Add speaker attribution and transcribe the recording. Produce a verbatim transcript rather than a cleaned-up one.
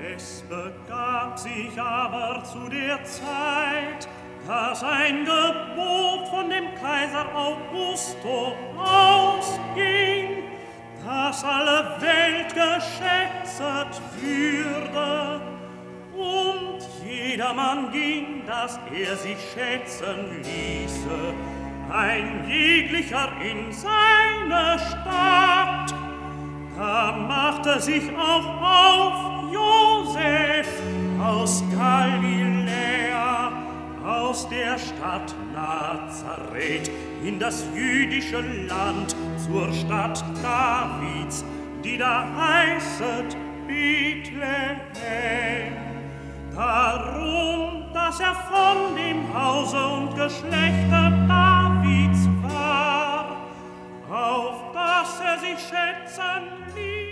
Speaker 1: Es begab sich aber zu der Zeit, dass ein Gebot von dem Kaiser Augusto ausging, dass alle Welt geschätzet würde, und jedermann ging, dass er sich schätzen ließe, ein jeglicher in seine Stadt. Da machte sich auch auf Josef aus Galiläa, aus der Stadt Nazareth, in das jüdische Land, zur Stadt Davids, die da heißet Bethlehem. Darum, dass er von dem Hause und Geschlechter Davids war, auf dass er sich schätzen ließ.